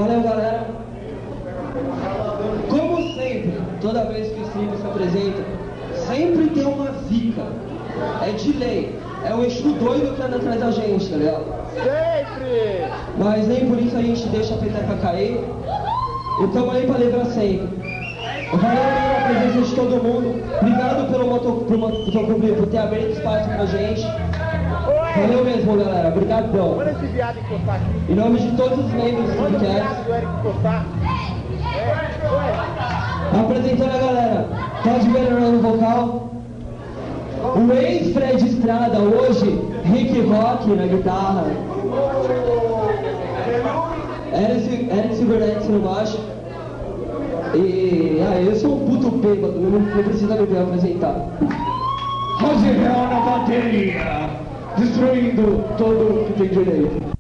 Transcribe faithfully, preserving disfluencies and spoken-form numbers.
Valeu, galera. Como sempre, toda vez que o Cibo se apresenta, sempre tem uma zica. É de lei. É o Exu doido que anda atrás da gente, tá ligado? Sempre! Mas nem por isso a gente deixa a peteca cair. E tamo aí pra lembrar sempre. Valeu pela presença de todo mundo. Obrigado pelo motoclube por ter aberto espaço pra gente. Valeu mesmo, galera. Obrigadão. Manda esse viado encostar aqui. Em nome de todos os membros do Manda o podcast. viado do Eric encostar. É, Apresentando a galera. Pode melhorar no vocal. O ex-Fred Estrada, hoje, Rick Rock na guitarra. Eric, Eric Silvernex no baixo. E ah, eu sou um puto bêbado, não, não precisa me apresentar. Rosiel na bateria, destruindo todo o que tem direito.